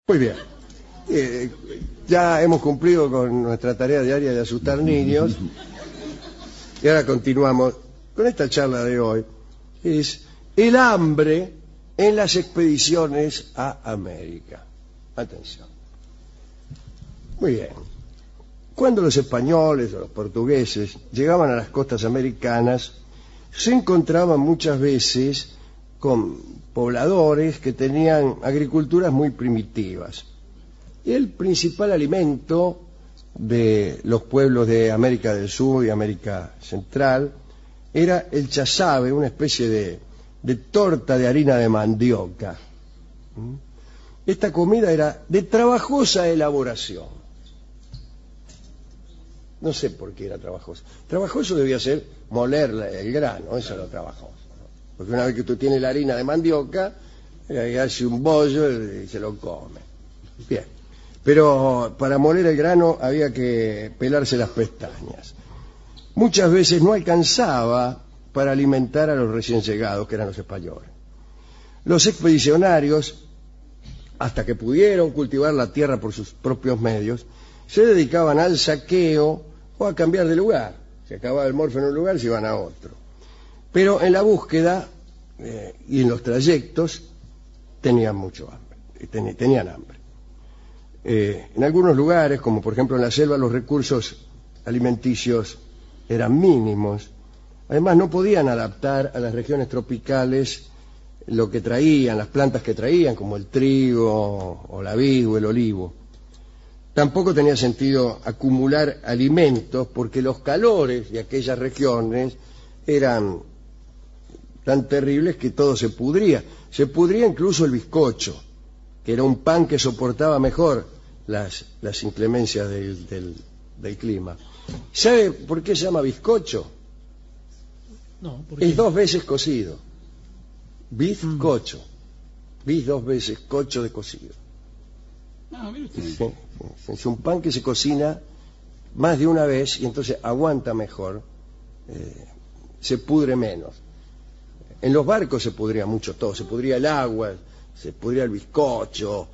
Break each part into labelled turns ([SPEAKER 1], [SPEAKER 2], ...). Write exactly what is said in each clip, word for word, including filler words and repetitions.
[SPEAKER 1] Muy bien. Eh, ya hemos cumplido con nuestra tarea diaria de asustar niños. Y ahora continuamos con esta charla de hoy. Es el hambre en las expediciones a América. Atención. Muy bien. Cuando los españoles o los portugueses llegaban a las costas americanas, se encontraban muchas veces con pobladores que tenían agriculturas muy primitivas. Y el principal alimento de los pueblos de América del Sur y América Central era el chazabe, una especie de, de torta de harina de mandioca. Esta comida era de trabajosa elaboración. No sé por qué era trabajoso. Trabajoso debía ser moler el grano, eso era lo trabajoso, ¿no? Porque una vez que tú tienes la harina de mandioca, eh, hace un bollo y se lo come. Bien. Pero para moler el grano había que pelarse las pestañas. Muchas veces no alcanzaba para alimentar a los recién llegados, que eran los españoles. Los expedicionarios, hasta que pudieron cultivar la tierra por sus propios medios, se dedicaban al saqueo o a cambiar de lugar. Se acababa el morfe en un lugar, se iban a otro. Pero en la búsqueda eh, y en los trayectos tenían mucho hambre, ten, tenían hambre. Eh, en algunos lugares, como por ejemplo en la selva, los recursos alimenticios eran mínimos. Además, no podían adaptar a las regiones tropicales lo que traían, las plantas que traían, como el trigo o la vid o el olivo. Tampoco tenía sentido acumular alimentos porque los calores de aquellas regiones eran tan terribles que todo se pudría. Se pudría incluso el bizcocho, que era un pan que soportaba mejor las, las inclemencias del, del, del clima. ¿Sabe por qué se llama bizcocho?
[SPEAKER 2] No, ¿por qué?
[SPEAKER 1] Es dos veces cocido. Bizcocho. Mm. Biz dos veces, cocho de cocido.
[SPEAKER 2] No, mire usted.
[SPEAKER 1] Sí, es un pan que se cocina más de una vez y entonces aguanta mejor, eh, se pudre menos. En los barcos se pudría mucho todo, se pudría el agua, se pudría el bizcocho,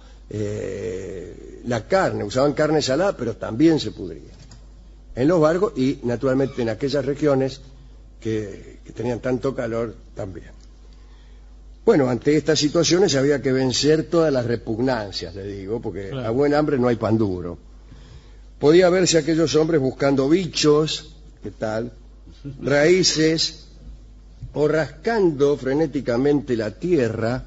[SPEAKER 1] eh, la carne, usaban carne salada, pero también se pudría. En los barcos y naturalmente en aquellas regiones que, que tenían tanto calor también. Bueno, ante estas situaciones había que vencer todas las repugnancias, le digo, porque claro, a buen hambre no hay pan duro. Podía verse aquellos hombres buscando bichos, ¿qué tal?, raíces, o rascando frenéticamente la tierra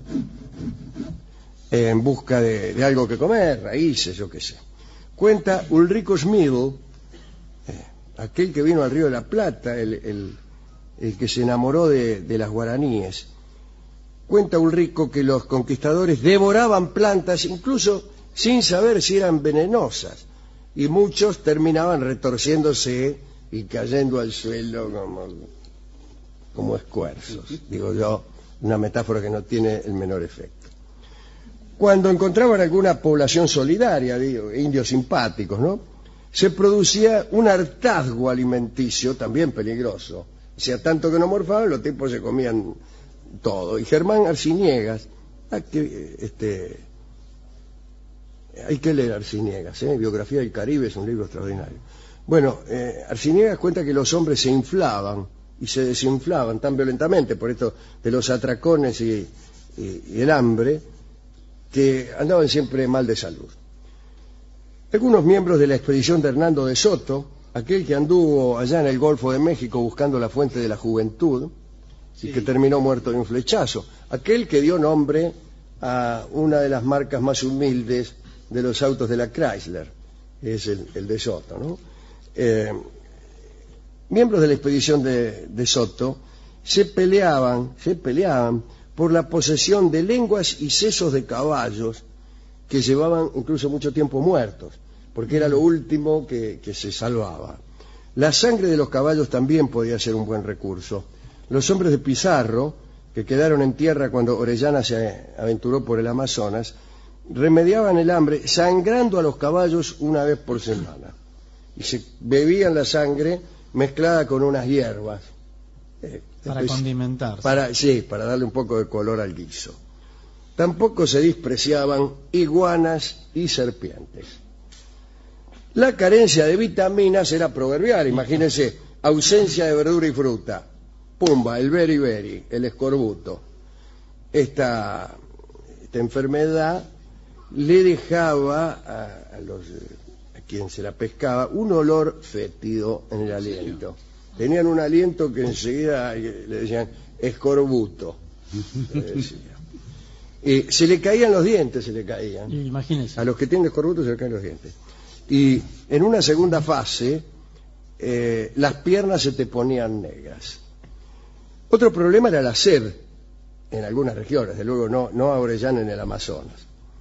[SPEAKER 1] en busca de, de algo que comer, raíces, yo qué sé. Cuenta Ulrico Schmidl, eh, aquel que vino al Río de la Plata, el, el, el que se enamoró de, de las guaraníes. Cuenta Ulrico que los conquistadores devoraban plantas incluso sin saber si eran venenosas y muchos terminaban retorciéndose y cayendo al suelo como, como escuerzos. Digo yo, una metáfora que no tiene el menor efecto. Cuando encontraban alguna población solidaria, digo, indios simpáticos, ¿no?, se producía un hartazgo alimenticio también peligroso. O sea, tanto que no morfaban, los tipos se comían todo. Y Germán Arciniegas, que, este, hay que leer Arciniegas, ¿eh? Biografía del Caribe es un libro extraordinario. Bueno, eh, Arciniegas cuenta que los hombres se inflaban y se desinflaban tan violentamente por esto de los atracones y, y, y el hambre, que andaban siempre mal de salud. Algunos miembros de la expedición de Hernando de Soto, aquel que anduvo allá en el Golfo de México buscando la fuente de la juventud, y sí, que terminó muerto de un flechazo, aquel que dio nombre a una de las marcas más humildes de los autos de la Chrysler, es el, el de Soto, ¿no? Eh, miembros de la expedición de, de Soto se peleaban, se peleaban por la posesión de lenguas y sesos de caballos que llevaban incluso mucho tiempo muertos, porque era lo último que, que se salvaba. La sangre de los caballos también podía ser un buen recurso. Los hombres de Pizarro, que quedaron en tierra cuando Orellana se aventuró por el Amazonas, remediaban el hambre sangrando a los caballos una vez por semana. Y se bebían la sangre mezclada con unas hierbas. Eh,
[SPEAKER 2] para
[SPEAKER 1] después,
[SPEAKER 2] condimentarse.
[SPEAKER 1] Para, sí, para darle un poco de color al guiso. Tampoco se despreciaban iguanas y serpientes. La carencia de vitaminas era proverbial. Imagínense, ausencia de verdura y fruta. Pumba, el beriberi, el escorbuto. Esta, esta enfermedad le dejaba a, a, los, a quien se la pescaba un olor fétido en el aliento. Tenían un aliento que enseguida le decían escorbuto. Le decía. Y se le caían los dientes, se le caían.
[SPEAKER 2] Imagínense.
[SPEAKER 1] A los que tienen escorbuto se le caen los dientes. Y en una segunda fase, eh, las piernas se te ponían negras. Otro problema era la sed en algunas regiones, desde luego no, no a Orellana en el Amazonas.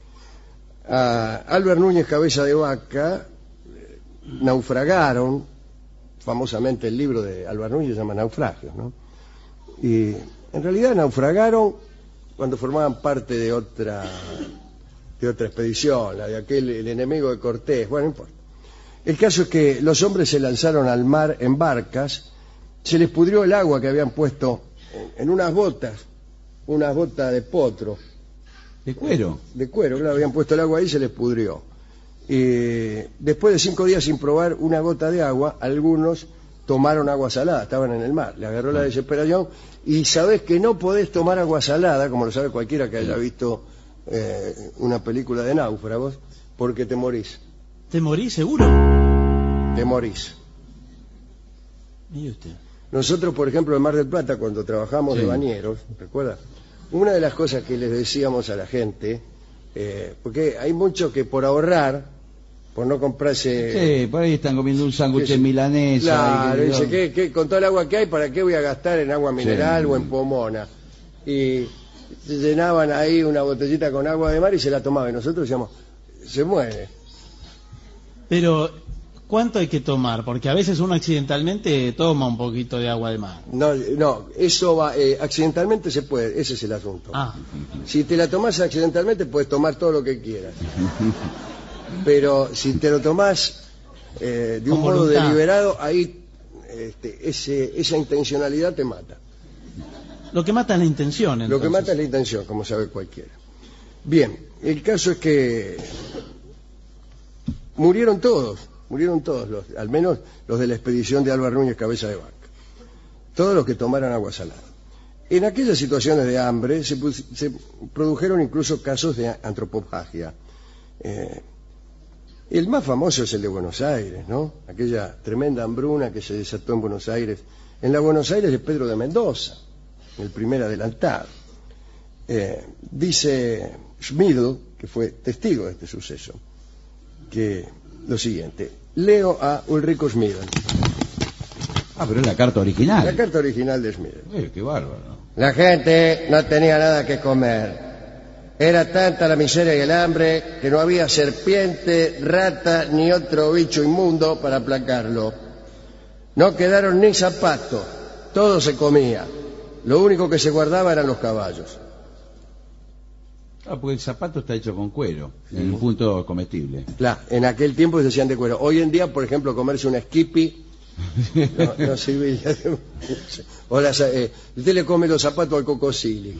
[SPEAKER 1] A Albert Núñez Cabeza de Vaca eh, naufragaron, famosamente el libro de Albert Núñez se llama Naufragios, ¿no? Y en realidad naufragaron cuando formaban parte de otra de otra expedición, la de aquel, el enemigo de Cortés, bueno, no importa. El caso es que los hombres se lanzaron al mar en barcas, se les pudrió el agua que habían puesto en, en unas botas, unas botas de potro.
[SPEAKER 3] ¿De cuero?
[SPEAKER 1] De cuero, claro, habían puesto el agua ahí y se les pudrió. Y después de cinco días sin probar una gota de agua, algunos tomaron agua salada, estaban en el mar, le agarró la desesperación, y sabés que no podés tomar agua salada, como lo sabe cualquiera que haya visto eh, una película de náufragos, porque te morís.
[SPEAKER 2] ¿Te morís seguro?
[SPEAKER 1] Te morís.
[SPEAKER 2] ¿Y usted?
[SPEAKER 1] Nosotros, por ejemplo, en Mar del Plata, cuando trabajamos
[SPEAKER 3] sí.
[SPEAKER 1] de bañeros, ¿recuerda? Una de las cosas que les decíamos a la gente, eh, porque hay muchos que por ahorrar, por no comprarse...
[SPEAKER 3] Sí, por ahí están comiendo un sándwich de milanesa.
[SPEAKER 1] Claro,
[SPEAKER 3] y que,
[SPEAKER 1] dice, ¿qué, qué, con todo el agua que hay, ¿para qué voy a gastar en agua mineral sí. o en pomona? Y se llenaban ahí una botellita con agua de mar y se la tomaban. Y nosotros decíamos, se muere.
[SPEAKER 2] Pero, ¿cuánto hay que tomar? Porque a veces uno accidentalmente toma un poquito de agua de mar.
[SPEAKER 1] No, no, eso va, eh, accidentalmente se puede, ese es el asunto.
[SPEAKER 2] Ah.
[SPEAKER 1] Si te la tomás accidentalmente, puedes tomar todo lo que quieras. Pero si te lo tomás eh, de un
[SPEAKER 2] Con
[SPEAKER 1] modo
[SPEAKER 2] voluntad.
[SPEAKER 1] deliberado, ahí este, ese, esa intencionalidad te mata.
[SPEAKER 2] Lo que mata es la intención, entonces.
[SPEAKER 1] Lo que mata es la intención, como sabe cualquiera. Bien, el caso es que murieron todos, murieron todos, los, al menos los de la expedición de Álvaro Núñez Cabeza de Vaca. Todos los que tomaran agua salada. En aquellas situaciones de hambre se, se produjeron incluso casos de antropofagia. Eh, el más famoso es el de Buenos Aires, ¿no? Aquella tremenda hambruna que se desató en Buenos Aires, en la Buenos Aires de Pedro de Mendoza, el primer adelantado. Eh, dice Schmidl, que fue testigo de este suceso, que lo siguiente, leo a Ulrico Schmidl.
[SPEAKER 3] Ah, pero es la carta original.
[SPEAKER 1] La carta original de Schmidl.
[SPEAKER 3] Eh, qué bárbaro.
[SPEAKER 1] La gente no tenía nada que comer. Era tanta la miseria y el hambre que no había serpiente, rata ni otro bicho inmundo para aplacarlo. No quedaron ni zapatos, todo se comía. Lo único que se guardaba eran los caballos.
[SPEAKER 3] Ah, porque el zapato está hecho con cuero, en un punto comestible.
[SPEAKER 1] Claro, en aquel tiempo se hacían de cuero. Hoy en día, por ejemplo, comerse una skippy no, no serviría de mucho. O las, eh, usted le come los zapatos al cocosili.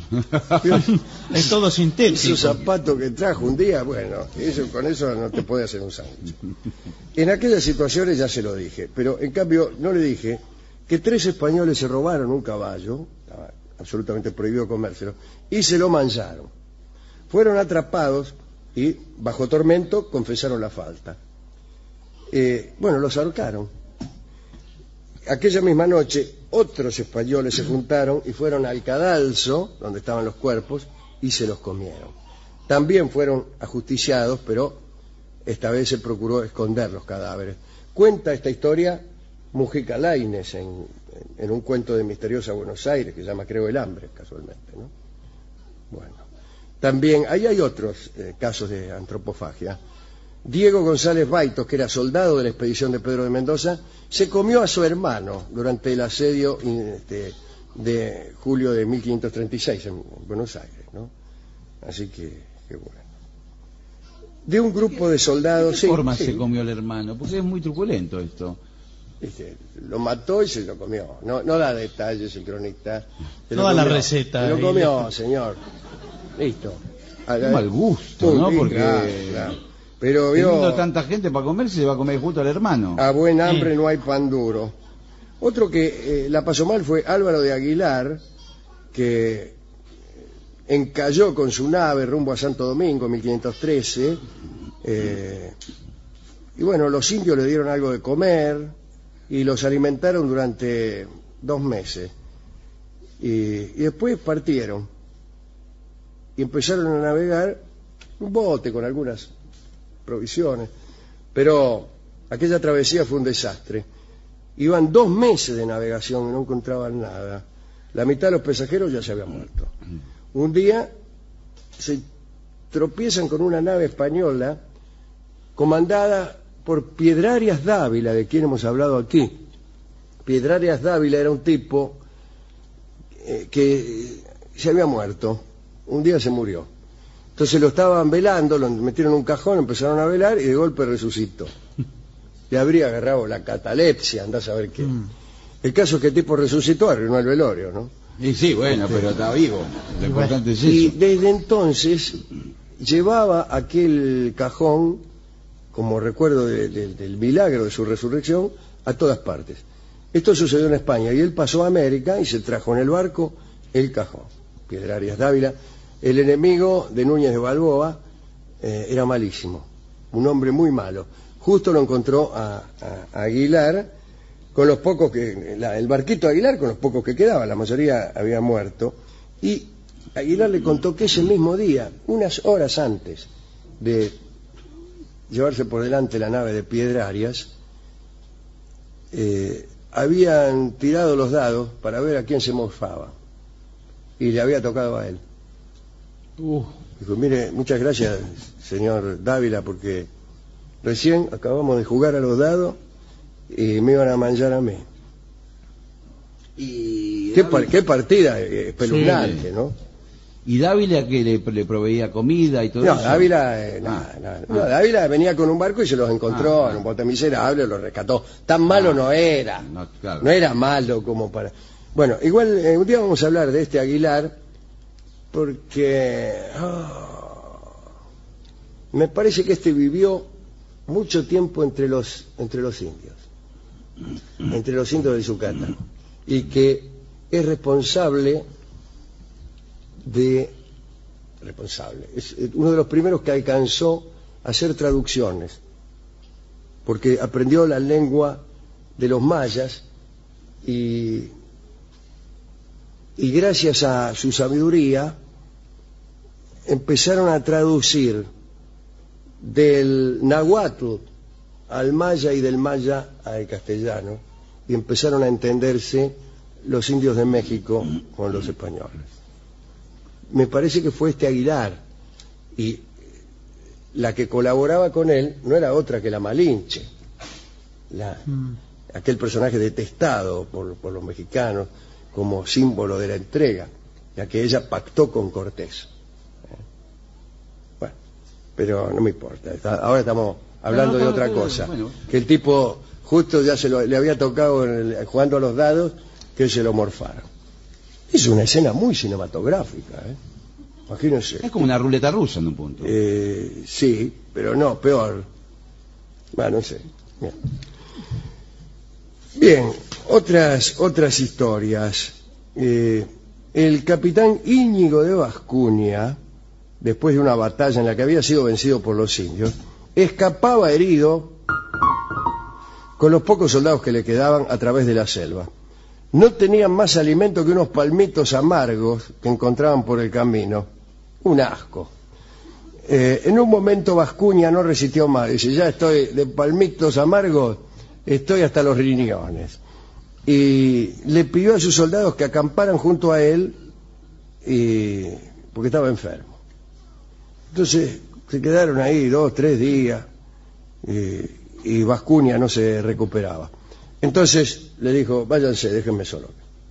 [SPEAKER 2] Es todo sintético.
[SPEAKER 1] Esos zapatos que trajo un día, bueno, eso, con eso no te puede hacer un sándwich. En aquellas situaciones ya se lo dije, pero en cambio no le dije que tres españoles se robaron un caballo, estaba absolutamente prohibido comérselo, y se lo mancharon. Fueron atrapados y, bajo tormento, confesaron la falta. Eh, bueno, los ahorcaron. Aquella misma noche, otros españoles se juntaron y fueron al cadalso, donde estaban los cuerpos, y se los comieron. También fueron ajusticiados, pero esta vez se procuró esconder los cadáveres. Cuenta esta historia Mujica Lainez en, en un cuento de Misteriosa Buenos Aires, que se llama Creo el hambre, casualmente, ¿no? Bueno, también, ahí hay otros eh, casos de antropofagia. Diego González Baitos, que era soldado de la expedición de Pedro de Mendoza, se comió a su hermano durante el asedio este, de julio de mil quinientos treinta y seis en Buenos Aires, ¿no? Así que, qué bueno. De un grupo de soldados...
[SPEAKER 3] ¿De qué
[SPEAKER 1] sí,
[SPEAKER 3] forma
[SPEAKER 1] sí,
[SPEAKER 3] se comió el hermano? Porque es muy truculento esto.
[SPEAKER 1] Este, lo mató y se lo comió. No, no da detalles el cronista. Se
[SPEAKER 2] No da
[SPEAKER 1] lo
[SPEAKER 2] la
[SPEAKER 1] comió.
[SPEAKER 2] receta.
[SPEAKER 1] Se lo
[SPEAKER 2] y
[SPEAKER 1] comió,
[SPEAKER 2] le-
[SPEAKER 1] señor. Listo. a la-
[SPEAKER 3] Qué mal gusto,
[SPEAKER 1] Muy
[SPEAKER 3] ¿no?
[SPEAKER 1] bien,
[SPEAKER 3] Porque
[SPEAKER 1] claro, claro. Pero vio,
[SPEAKER 3] teniendo tanta gente para comer, se va a comer justo al hermano.
[SPEAKER 1] a buen hambre
[SPEAKER 2] Sí.
[SPEAKER 1] no hay pan duro. Otro que eh, la pasó mal fue Álvaro de Aguilar, que encalló con su nave rumbo a Santo Domingo en mil quinientos trece. eh, y bueno, los indios le dieron algo de comer y los alimentaron durante dos meses. Y, y después partieron y empezaron a navegar un bote con algunas provisiones, pero aquella travesía fue un desastre. Iban dos meses de navegación y no encontraban nada. La mitad de los pasajeros ya se habían muerto. Un día se tropiezan con una nave española comandada por Piedrarias Dávila, de quien hemos hablado aquí. Piedrarias Dávila era un tipo eh, que se había muerto. Un día se murió. Entonces lo estaban velando, lo metieron en un cajón, empezaron a velar y de golpe resucitó. Le habría agarrado la catalepsia, andás a ver qué.
[SPEAKER 2] Mm.
[SPEAKER 1] El caso es que el tipo resucitó, arruinó el velorio, ¿no?
[SPEAKER 3] Y sí, bueno, pero está vivo. Lo importante es
[SPEAKER 1] Y
[SPEAKER 3] eso.
[SPEAKER 1] desde entonces llevaba aquel cajón, como recuerdo de- de- del milagro de su resurrección, a todas partes. Esto sucedió en España y él pasó a América y se trajo en el barco el cajón. Piedrarias Dávila. El enemigo de Núñez de Balboa eh, era malísimo, un hombre muy malo. Justo lo encontró a, a- a Aguilar con los pocos que, la- el barquito de Aguilar con los pocos que quedaban, la mayoría había muerto, y Aguilar le contó que ese mismo día, unas horas antes de llevarse por delante la nave de Piedrarias, eh, habían tirado los dados para ver a quién se mofaba, y le había tocado a él.
[SPEAKER 2] Uh,
[SPEAKER 1] Dijo, mire, muchas gracias, señor Dávila, porque recién acabamos de jugar a los dados y me iban a manchar a mí.
[SPEAKER 3] Y
[SPEAKER 1] Qué, par- qué partida eh, espeluznante,
[SPEAKER 3] Sí.
[SPEAKER 1] ¿no?
[SPEAKER 3] ¿Y Dávila que le, le proveía comida y todo
[SPEAKER 1] No,
[SPEAKER 3] eso?
[SPEAKER 1] Dávila, eh,
[SPEAKER 3] Ah,
[SPEAKER 1] nada, nada.
[SPEAKER 3] ah.
[SPEAKER 1] No, Dávila venía con un barco y se los encontró
[SPEAKER 3] Ah,
[SPEAKER 1] en un
[SPEAKER 3] ah.
[SPEAKER 1] bote miserable, los rescató. Tan malo
[SPEAKER 3] Ah,
[SPEAKER 1] no era.
[SPEAKER 3] no, claro.
[SPEAKER 1] No era malo como para... Bueno, igual eh, un día vamos a hablar de este Aguilar porque ah, me parece que este vivió mucho tiempo entre los entre los indios, entre los indios de Yucatán, y que es responsable de responsable es uno de los primeros que alcanzó a hacer traducciones, porque aprendió la lengua de los mayas y y gracias a su sabiduría empezaron a traducir del náhuatl al maya y del maya al castellano, y empezaron a entenderse los indios de México con los españoles. Me parece que fue este Aguilar, y la que colaboraba con él no era otra que la Malinche, la,
[SPEAKER 2] mm.
[SPEAKER 1] aquel personaje detestado por, por los mexicanos como símbolo de la entrega, ya que ella pactó con Cortés. ¿Eh? Bueno, pero no me importa. Está- ahora estamos hablando
[SPEAKER 3] No, no,
[SPEAKER 1] de
[SPEAKER 3] no,
[SPEAKER 1] otra
[SPEAKER 3] no,
[SPEAKER 1] cosa.
[SPEAKER 3] bueno.
[SPEAKER 1] Que el tipo justo ya se lo, le había tocado en el- jugando a los dados, que se lo morfaron. Es una escena muy cinematográfica, ¿eh? Imagínense.
[SPEAKER 3] Es como una ruleta rusa en un punto.
[SPEAKER 1] Eh, sí, pero no, peor. Bueno, no sé. Bien, Bien, otras, otras historias. Eh, el capitán Íñigo de Vascuña, después de una batalla en la que había sido vencido por los indios, escapaba herido con los pocos soldados que le quedaban a través de la selva. No tenían más alimento que unos palmitos amargos que encontraban por el camino. Un asco. Eh, en un momento Vascuña no resistió más. Dice, ya estoy de palmitos amargos, estoy hasta los riñones. Y le pidió a sus soldados que acamparan junto a él, y, porque estaba enfermo. Entonces se quedaron ahí dos, tres días, y, y Vascuña no se recuperaba. Entonces le dijo, váyanse, déjenme solo.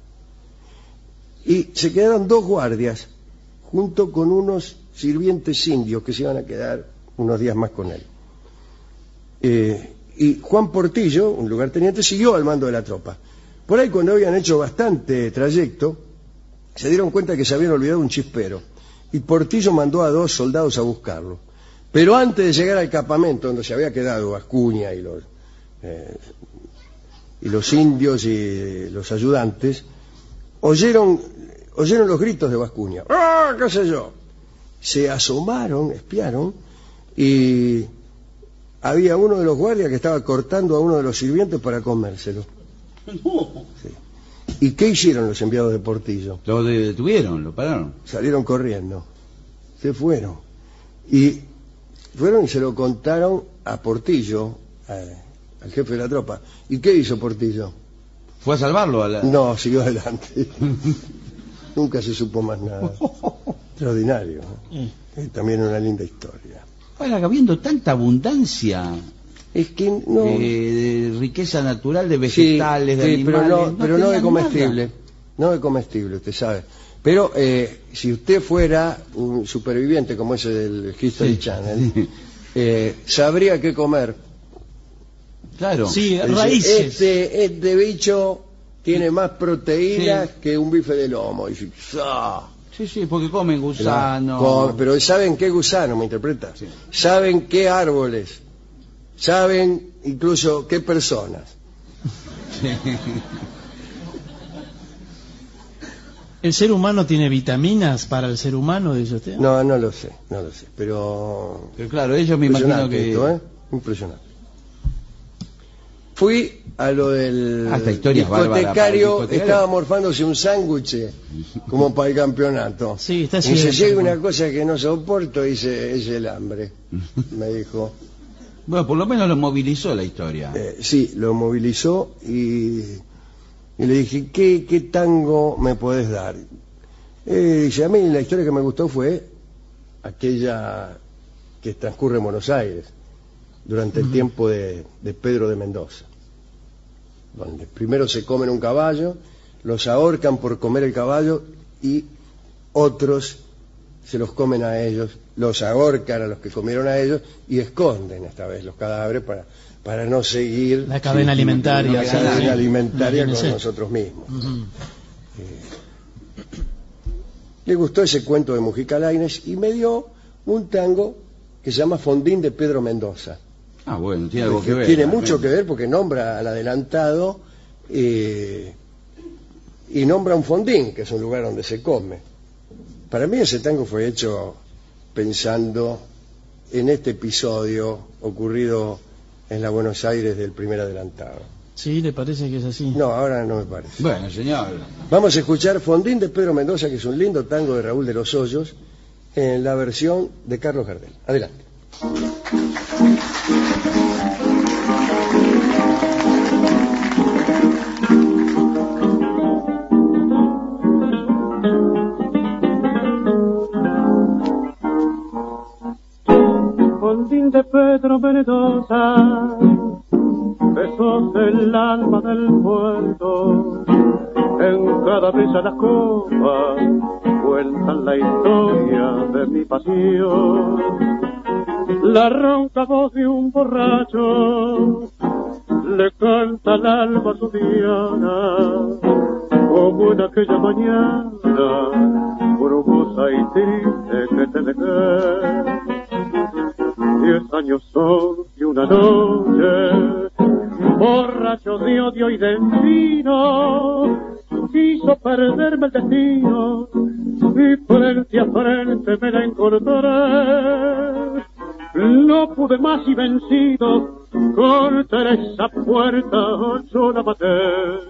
[SPEAKER 1] Y se quedaron dos guardias junto con unos sirvientes indios que se iban a quedar unos días más con él. Eh, y Juan Portillo, un lugarteniente, siguió al mando de la tropa. Por ahí, cuando habían hecho bastante trayecto, se dieron cuenta que se habían olvidado un chispero, y Portillo mandó a dos soldados a buscarlo. Pero antes de llegar al campamento donde se había quedado Bascuña y los, eh, y los indios y los ayudantes, oyeron, oyeron los gritos de Bascuña. ¡Ah, qué sé yo! Se asomaron, espiaron, y había uno de los guardias que estaba cortando a uno de los sirvientes para comérselo.
[SPEAKER 3] No.
[SPEAKER 1] Sí. ¿Y qué hicieron los enviados de Portillo?
[SPEAKER 3] Lo detuvieron, lo pararon.
[SPEAKER 1] Salieron corriendo, se fueron. Y fueron y se lo contaron a Portillo, a, al jefe de la tropa. ¿Y qué hizo Portillo?
[SPEAKER 3] ¿Fue a salvarlo? A la...
[SPEAKER 1] No, siguió adelante. Nunca se supo más nada. Extraordinario, ¿no? Es también una linda historia.
[SPEAKER 3] Ahora, habiendo tanta abundancia
[SPEAKER 1] Es que no...
[SPEAKER 3] eh, de riqueza natural, de vegetales,
[SPEAKER 1] sí,
[SPEAKER 3] de
[SPEAKER 1] sí,
[SPEAKER 3] animales...
[SPEAKER 1] pero no,
[SPEAKER 3] no
[SPEAKER 1] pero no de
[SPEAKER 3] tenían
[SPEAKER 1] comestible.
[SPEAKER 3] nada.
[SPEAKER 1] No de comestible, usted sabe. Pero eh, si usted fuera un superviviente como ese del History
[SPEAKER 3] Sí.
[SPEAKER 1] Channel, eh, sabría qué comer.
[SPEAKER 3] Claro.
[SPEAKER 2] Sí,
[SPEAKER 1] Dice,
[SPEAKER 2] raíces.
[SPEAKER 1] Este, este bicho tiene más proteínas
[SPEAKER 3] Sí.
[SPEAKER 1] que un bife de lomo. Y dice, "Ah".
[SPEAKER 3] Sí, sí, porque comen gusanos.
[SPEAKER 1] Con- pero ¿saben qué gusano? ¿Me interpreta?
[SPEAKER 3] Sí.
[SPEAKER 1] ¿Saben qué árboles? ¿Saben incluso qué personas?
[SPEAKER 2] ¿El ser humano tiene vitaminas para el ser humano, dice usted?
[SPEAKER 1] No, no lo sé, no lo sé. Pero...
[SPEAKER 3] Pero claro, ellos me imagino
[SPEAKER 1] Impresionante
[SPEAKER 3] que...
[SPEAKER 1] esto, ¿eh? Impresionante. Fui a lo del
[SPEAKER 3] Hasta historias bárbaras para el
[SPEAKER 1] discotecario,
[SPEAKER 3] discotecario.
[SPEAKER 1] estaba morfándose un sándwich como para el campeonato.
[SPEAKER 2] Sí, está
[SPEAKER 1] y se
[SPEAKER 2] cierto.
[SPEAKER 1] llega una cosa que no soporto, dice, es el hambre, me dijo.
[SPEAKER 3] Bueno, por lo menos lo movilizó la historia.
[SPEAKER 1] Eh, sí, lo movilizó y, y le dije, ¿qué, qué tango me podés dar? Eh, dice, a mí la historia que me gustó fue aquella que transcurre en Buenos Aires, durante el tiempo de, de Pedro de Mendoza, donde primero se comen un caballo, los ahorcan por comer el caballo y otros se los comen a ellos, los ahorcan a los que comieron a ellos y esconden esta vez los cadáveres para, para no seguir
[SPEAKER 2] La cadena alimentaria.
[SPEAKER 1] la
[SPEAKER 3] sí,
[SPEAKER 1] cadena
[SPEAKER 3] sí.
[SPEAKER 1] alimentaria con
[SPEAKER 2] Imagínese.
[SPEAKER 1] nosotros mismos.
[SPEAKER 2] Ujú.
[SPEAKER 1] Le gustó ese cuento de Mujica Lainez y me dio un tango que se llama Fondín de Pedro Mendoza.
[SPEAKER 3] Ah, bueno, tiene algo que ver.
[SPEAKER 1] Tiene
[SPEAKER 3] realmente.
[SPEAKER 1] mucho que ver porque nombra al adelantado eh, y nombra un fondín, que es un lugar donde se come. Para mí ese tango fue hecho pensando en este episodio ocurrido en la Buenos Aires del primer adelantado.
[SPEAKER 2] Sí, ¿le parece que es así?
[SPEAKER 1] No, ahora no me parece.
[SPEAKER 3] Bueno, señor.
[SPEAKER 1] Vamos a escuchar Fondín de Pedro Mendoza, que es un lindo tango de Raúl de los Hoyos, en la versión de Carlos Gardel. Adelante.
[SPEAKER 4] Fondín de Pedro Mendoza, besos del alma del puerto, en cada mesa las copas cuentan la historia de mi pasión. La ronca voz de un borracho le canta al alma su diana, como en aquella mañana brumosa y triste que te dejé. Diez años son y una noche, borracho de odio y de vino, quiso perderme el destino y frente a frente me la encontré. No pude más y vencido, contra esa puerta yo la maté.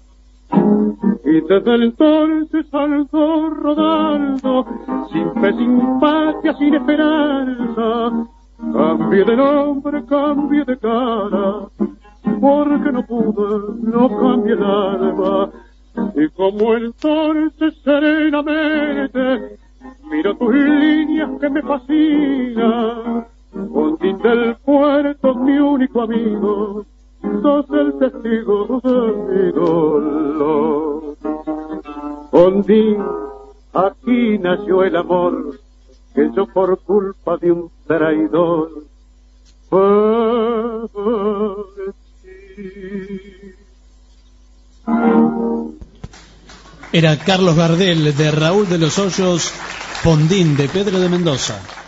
[SPEAKER 4] Y desde entonces saltó rodando, sin fe, sin patria, sin esperanza. Cambié de nombre, cambié de cara, porque no pude, no cambié el alma. Y como entonces serenamente miro tus líneas que me fascinan, Fondín del puerto, mi único amigo, sos el testigo de mi dolor. Fondín, aquí nació el amor que yo por culpa de un traidor perdí.
[SPEAKER 2] Era Carlos Gardel, de Raúl de los Hoyos, Fondín de Pedro de Mendoza.